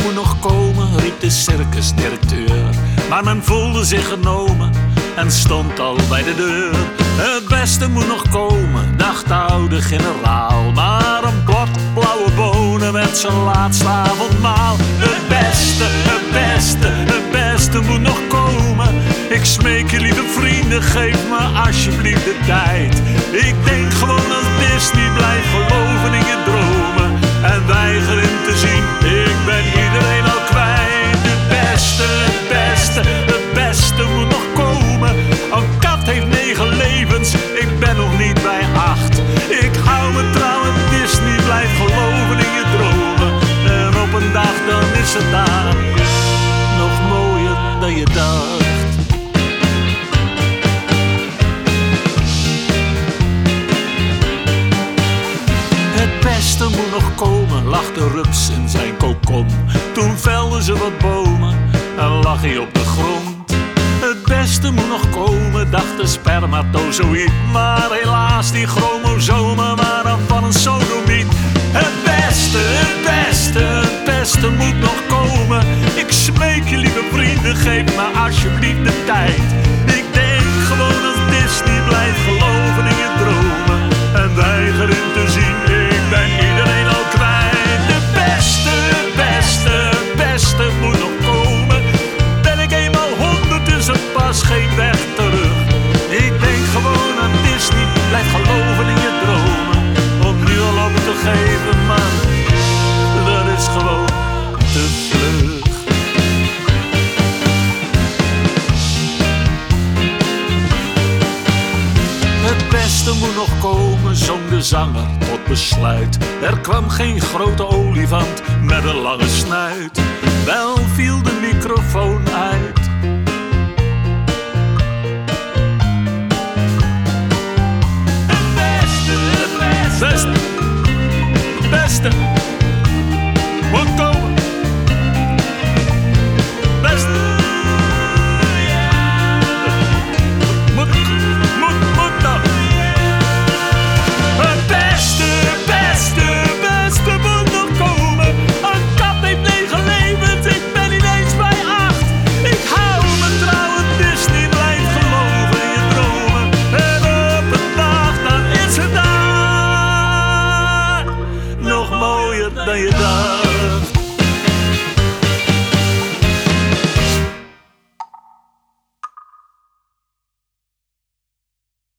moet nog komen, riep de circusdirecteur. Maar men voelde zich genomen en stond al bij de deur. Het beste moet nog komen, dacht de oude generaal. Maar een bord blauwe bonen werd zijn laatste avondmaal. Het beste, het beste, het beste moet nog komen. Ik smeek je lieve vrienden, geef me alsjeblieft de tijd. Ik denk gewoon als Disney, blijf geloven in je dromen en weiger in te zien, ik ben iedereen al kwijt. Het beste, het beste, het beste moet nog komen. Een kat heeft 9 levens, ik ben nog niet bij 8. Ik hou me trouw aan Disney, blijf geloven in je dromen. En op een dag dan is het daar, nog mooier dan je dacht. Het beste moet nog komen, lag de rups in zijn kokon. Toen velden ze wat bomen en lag hij op de grond. Het beste moet nog komen, dacht de spermatozoïd. Maar helaas, die chromosomen waren van een sodomiet. Het beste, het beste, het beste moet nog komen. Ik smeek je lieve vrienden, geef me alsjeblieft de tijd. Ik denk gewoon als Disney, blijf geloven in je dromen en weiger in te zien, ik ben iedereen al kwijt. Het beste, het beste, het beste moet nog komen. Ben ik eenmaal 100 is er pas geen weg terug. Ik denk gewoon aan Disney, blijf geloven in je dromen. Om nu al op te geven, maar dat is gewoon te vlug. Het beste moet nog komen, zong de zanger tot besluit. Er kwam geen grote olifant met een lange snuit. Wel viel de microfoon uit